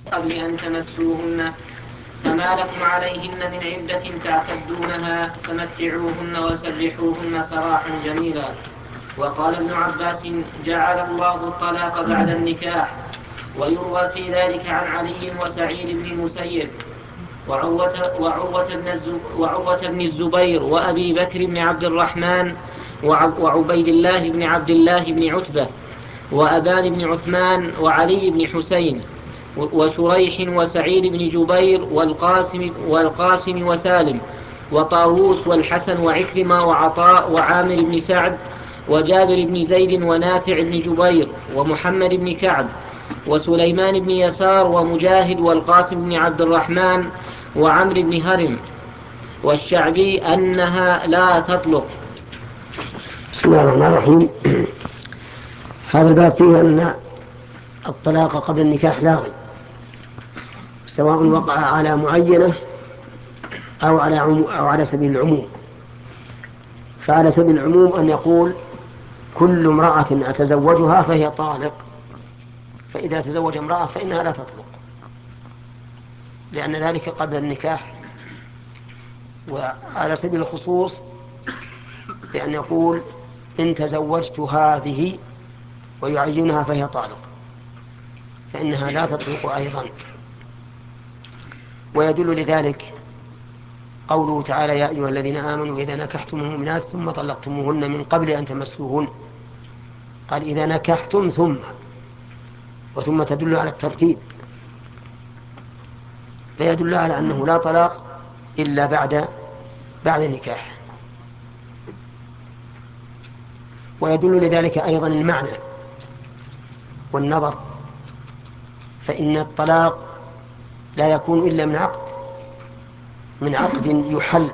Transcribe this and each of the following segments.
قبل أن تمسوهن فما لكم عليهن من عدة تعتدونها فمتعوهن وسرحوهن سراحا جميلا. وقال ابن عباس: جعل الله الطلاق بعد النكاح. ويروى في ذلك عن علي وسعيد بن المسيب وعروة بن الزبير وأبي بكر بن عبد الرحمن وعبيد الله بن عبد الله بن عتبة وأبان بن عثمان وعلي بن حسين وشريح وسعيد بن جبير والقاسم وسالم وطاووس والحسن وعكرمة وعطاء وعامر بن سعد وجابر بن زيد ونافع بن جبير ومحمد بن كعب وسليمان بن يسار ومجاهد والقاسم بن عبد الرحمن وعمرو بن هرم والشعبي أنها لا تطلق. بسم الله الرحمن الرحيم. هذا الباب فيه أن الطلاق قبل النكاح لاغي، سواء وقع على معينة أو على سبيل العموم. فعلى سبيل العموم أن يقول: كل امرأة أتزوجها فهي طالق، فإذا تزوج امرأة فإنها لا تطلق، لأن ذلك قبل النكاح. وعلى سبيل الخصوص بأن يقول: إن تزوجت هذه ويعينها فهي طالق، فإنها لا تطلق أيضا. ويدل لذلك قوله تعالى: يا أيها الذين آمنوا إذا نكحتم المؤمنات ثم طلقتموهن من قبل أن تمسوهن. قال: إذا نكحتم وثم تدل على الترتيب، فيدل على أنه لا طلاق إلا بعد النكاح. ويدل لذلك أيضا المعنى والنظر، فإن الطلاق لا يكون إلا من عقد يحل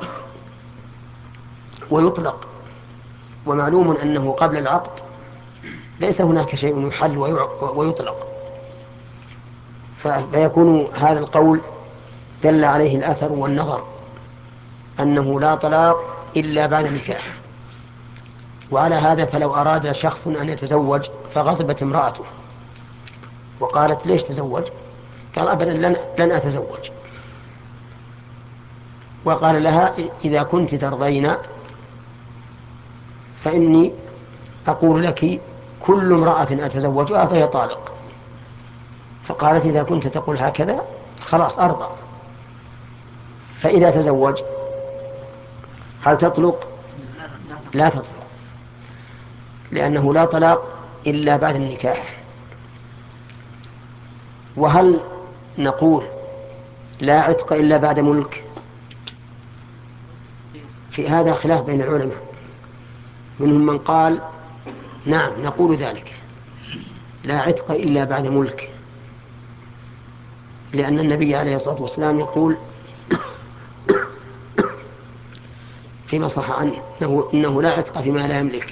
ويطلق. ومعلوم أنه قبل العقد ليس هناك شيء يحل ويطلق، فيكون هذا القول دل عليه الأثر والنظر أنه لا طلاق إلا بعد النكاح. وعلى هذا فلو أراد شخص أن يتزوج فغضبت امرأته وقالت: ليش تزوج؟ قال: أبدا لن أتزوج. وقال لها: إذا كنت ترضين فإني أقول لك كل امرأة أتزوجها فهي طالق. فقالت: إذا كنت تقول هكذا خلاص أرضى. فإذا تزوج هل تطلق؟ لا تطلق، لأنه لا طلاق إلا بعد النكاح. وهل نقول لا عتق إلا بعد ملك؟ في هذا خلاف بين العلماء، منهم من قال: نعم نقول ذلك، لا عتق إلا بعد ملك، لأن النبي عليه الصلاة والسلام يقول فيما صح عنه إنه لا عتق فيما لا يملك.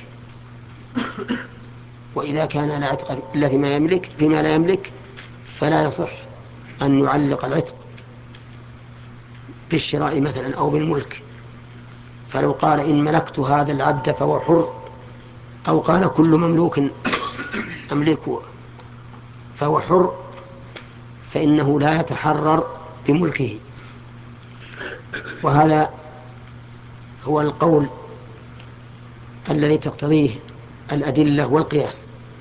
وإذا كان لا عتق إلا فيما لا يملك فلا يصح أن يعلق العتق بالشراء مثلا أو بالملك. فلو قال: إن ملكت هذا العبد فهو حر، أو قال: كل مملوك أملكه فهو حر، فإنه لا يتحرر بملكه. وهذا هو القول الذي تقتضيه الأدلة والقياس،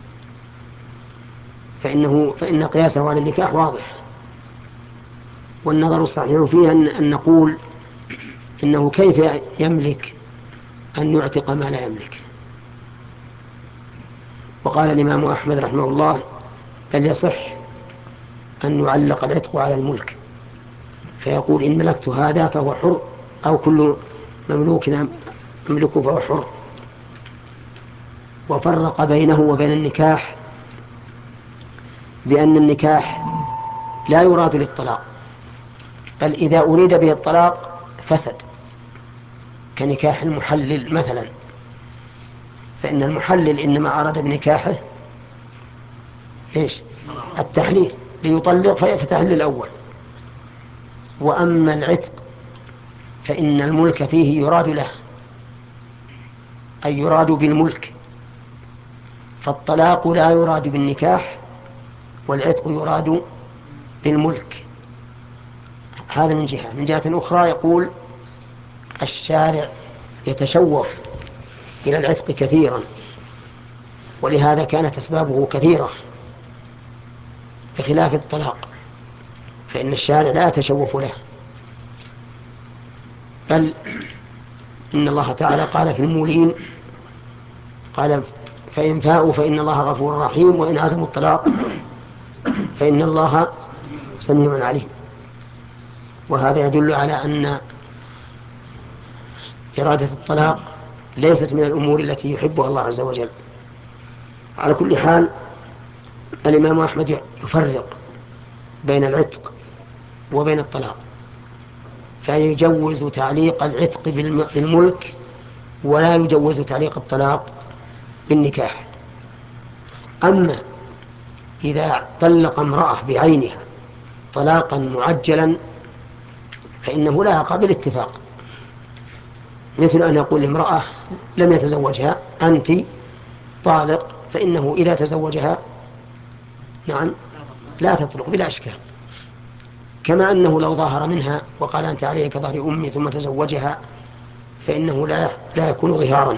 فإن قياسه على النكاح واضح. والنظر الصحيح فيه أن نقول إنه كيف يملك أن يعتق ما لا يملك. وقال الإمام أحمد رحمه الله: بل يصح أن يعلق العتق على الملك، فيقول: إن ملكت هذا فهو حر، أو كل مملوك أملكه فهو حر. وفرق بينه وبين النكاح بأن النكاح لا يراد للطلاق، بل إذا أريد به الطلاق فسد، كنكاح المحلل مثلا، فإن المحلل إنما أراد بنكاحه التحليل ليطلق فتحل الأول. وأما العتق فإن الملك فيه يراد له، أي يراد بالملك، فالطلاق لا يراد بالنكاح والعتق يراد للملك. هذا من جهة. من جهة أخرى يقول الشارع يتشوف إلى العتق كثيرا، ولهذا كانت أسبابه كثيرة بخلاف الطلاق، فإن الشارع لا يتشوف له، بل إن الله تعالى قال في المولين قال فإن فاءوا فإن الله غفور رحيم وإن عزموا الطلاق فإن الله سميع عليم. وهذا يدل على أن إرادة الطلاق ليست من الأمور التي يحبها الله عز وجل. على كل حال الإمام أحمد يفرق بين العتق وبين الطلاق، فيجوز تعليق العتق بالملك ولا يجوز تعليق الطلاق بالنكاح. أما إذا طلق امرأة بعينها طلاقا معجلا فإنه لا يقع بالاتفاق، مثل أن يقول لامرأة لم يتزوجها أنت طالق، فإنه إذا تزوجها نعم لا تطلق بلا إشكال. كما أنه لو ظاهر منها وقال أنت علي كظهر أمي ثم تزوجها فإنه لا يكون ظهارا،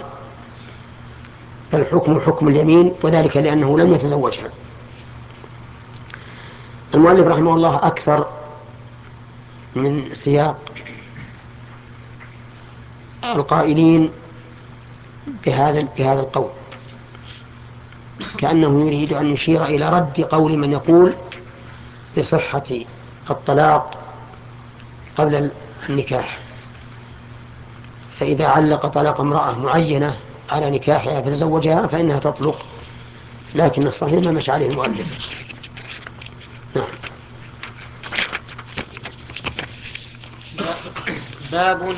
الحكم حكم اليمين، وذلك لأنه لم يتزوجها. المؤلف رحمه الله أكثر من سياق القائلين بهذا القول، كأنه يريد أن يشير إلى رد قول من يقول بصحة الطلاق قبل النكاح، فإذا علق طلاق امرأة معينة على نكاحها فتزوجها فإنها تطلق، لكن الصحيح ما مشى عليه المؤلف. نعم. باب